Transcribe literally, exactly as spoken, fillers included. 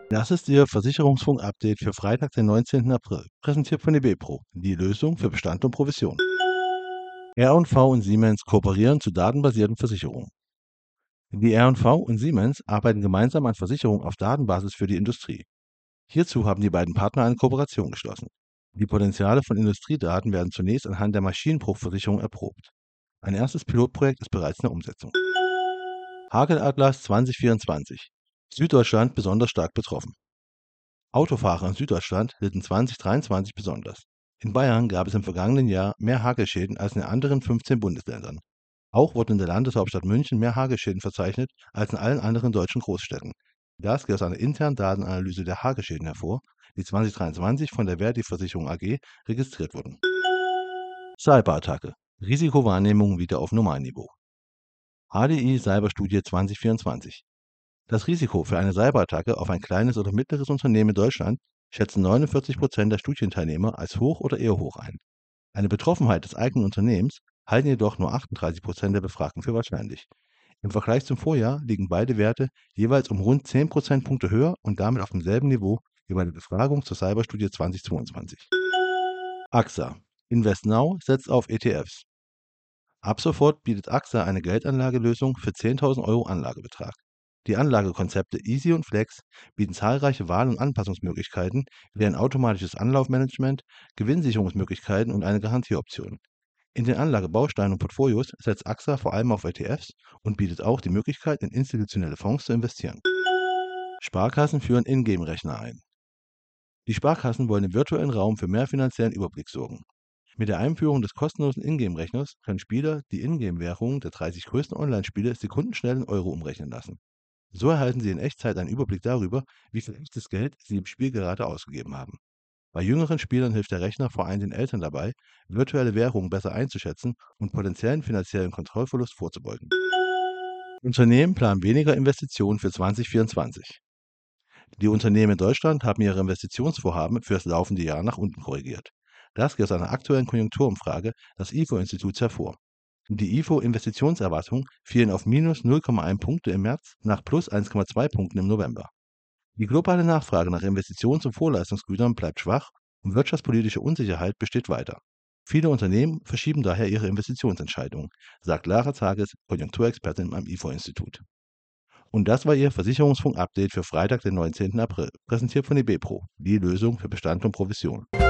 Das ist Ihr Versicherungsfunk-Update für Freitag, den neunzehnten April, präsentiert von eBepro, die Lösung für Bestand und Provision. R und V und V und Siemens kooperieren zu datenbasierten Versicherungen. Die R und V und V und Siemens arbeiten gemeinsam an Versicherungen auf Datenbasis für die Industrie. Hierzu haben die beiden Partner eine Kooperation geschlossen. Die Potenziale von Industriedaten werden zunächst anhand der Maschinenbruchversicherung erprobt. Ein erstes Pilotprojekt ist bereits in der Umsetzung. Hagelatlas zwanzig vierundzwanzig. Süddeutschland besonders stark betroffen. Autofahrer in Süddeutschland litten zwanzig dreiundzwanzig besonders. In Bayern gab es im vergangenen Jahr mehr Hagelschäden als in den anderen fünfzehn Bundesländern. Auch wurden in der Landeshauptstadt München mehr Hagelschäden verzeichnet als in allen anderen deutschen Großstädten. Das geht aus einer internen Datenanalyse der Hagelschäden hervor, die zwanzig dreiundzwanzig von der Verdi-Versicherung A G registriert wurden. Cyberattacke. Risikowahrnehmung wieder auf Normalniveau. H D I Cyberstudie zwanzig vierundzwanzig. Das Risiko für eine Cyberattacke auf ein kleines oder mittleres Unternehmen in Deutschland schätzen neunundvierzig Prozent der Studienteilnehmer als hoch oder eher hoch ein. Eine Betroffenheit des eigenen Unternehmens halten jedoch nur achtunddreißig Prozent der Befragten für wahrscheinlich. Im Vergleich zum Vorjahr liegen beide Werte jeweils um rund zehn Prozentpunkte höher und damit auf demselben Niveau wie bei der Befragung zur Cyberstudie zwanzig zweiundzwanzig. A X A. InvestNow setzt auf E T Fs. Ab sofort bietet A X A eine Geldanlagelösung für zehntausend Euro Anlagebetrag. Die Anlagekonzepte Easy und Flex bieten zahlreiche Wahl- und Anpassungsmöglichkeiten wie ein automatisches Anlaufmanagement, Gewinnsicherungsmöglichkeiten und eine Garantieoption. In den Anlagebausteinen und Portfolios setzt A X A vor allem auf E T Fs und bietet auch die Möglichkeit, in institutionelle Fonds zu investieren. Sparkassen führen Ingame-Rechner ein. Die Sparkassen wollen im virtuellen Raum für mehr finanziellen Überblick sorgen. Mit der Einführung des kostenlosen Ingame-Rechners können Spieler die Ingame-Währungen der dreißig größten Online-Spiele sekundenschnell in Euro umrechnen lassen. So erhalten Sie in Echtzeit einen Überblick darüber, wie viel echtes Geld Sie im Spiel gerade ausgegeben haben. Bei jüngeren Spielern hilft der Rechner vor allem den Eltern dabei, virtuelle Währungen besser einzuschätzen und potenziellen finanziellen Kontrollverlust vorzubeugen. Unternehmen planen weniger Investitionen für zwanzig vierundzwanzig. Die Unternehmen in Deutschland haben ihre Investitionsvorhaben für das laufende Jahr nach unten korrigiert. Das geht aus einer aktuellen Konjunkturumfrage des I F O-Instituts hervor. Die I F O-Investitionserwartungen fielen auf minus null Komma eins Punkte im März nach plus eins Komma zwei Punkten im November. Die globale Nachfrage nach Investitions- und Vorleistungsgütern bleibt schwach und wirtschaftspolitische Unsicherheit besteht weiter. Viele Unternehmen verschieben daher ihre Investitionsentscheidungen, sagt Lara Zages, Konjunkturexpertin am I F O-Institut. Und das war Ihr Versicherungsfunk-Update für Freitag, den neunzehnten April, präsentiert von eBepro, die Lösung für Bestand und Provision.